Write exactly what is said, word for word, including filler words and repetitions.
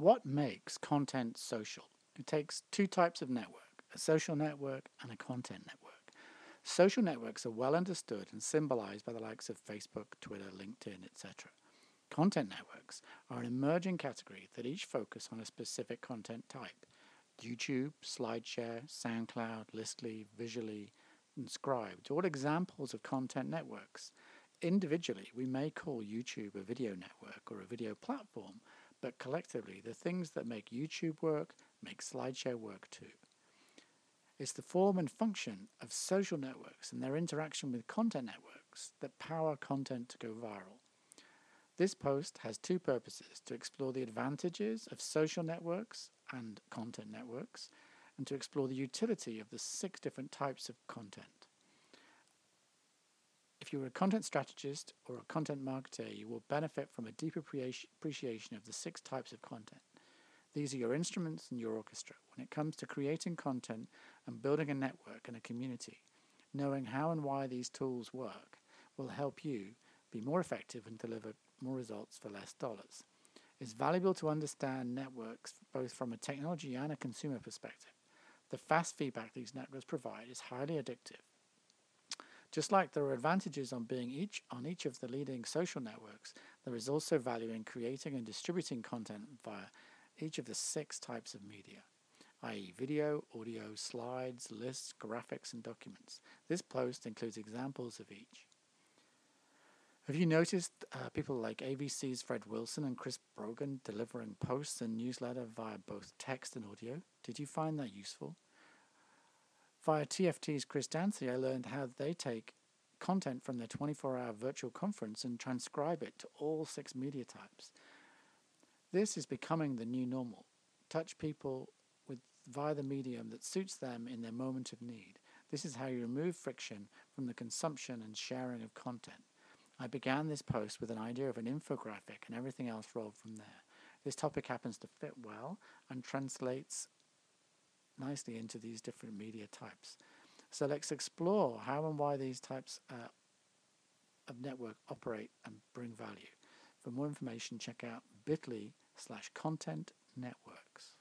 What makes content social? It takes two types of network, a social network and a content network. Social networks are well understood and symbolized by the likes of Facebook, Twitter, LinkedIn, et cetera. Content networks are an emerging category that each focus on a specific content type. YouTube, SlideShare, SoundCloud, Listly, Visually, and Scribd are all examples of content networks. Individually, we may call YouTube a video network or a video platform, but collectively, the things that make YouTube work make SlideShare work too. It's the form and function of social networks and their interaction with content networks that power content to go viral. This post has two purposes: to explore the advantages of social networks and content networks, and to explore the utility of the six different types of content. If you're a content strategist or a content marketer, you will benefit from a deep appreciation of the six types of content. These are your instruments and your orchestra when it comes to creating content and building a network and a community. Knowing how and why these tools work will help you be more effective and deliver more results for less dollars. It's valuable to understand networks both from a technology and a consumer perspective. The fast feedback these networks provide is highly addictive. Just like there are advantages on being each on each of the leading social networks, there is also value in creating and distributing content via each of the six types of media, that is video, audio, slides, lists, graphics, and documents. This post includes examples of each. Have you noticed uh, people like A B C's Fred Wilson and Chris Brogan delivering posts and newsletter via both text and audio? Did you find that useful? Via T F T's Chris Dancy, I learned how they take content from their twenty-four hour virtual conference and transcribe it to all six media types. This is becoming the new normal. Touch people with via the medium that suits them in their moment of need. This is how you remove friction from the consumption and sharing of content. I began this post with an idea of an infographic and everything else rolled from there. This topic happens to fit well and translates nicely into these different media types. So let's explore how and why these types uh, of network operate and bring value. For more information, check out bit.ly slash content networks.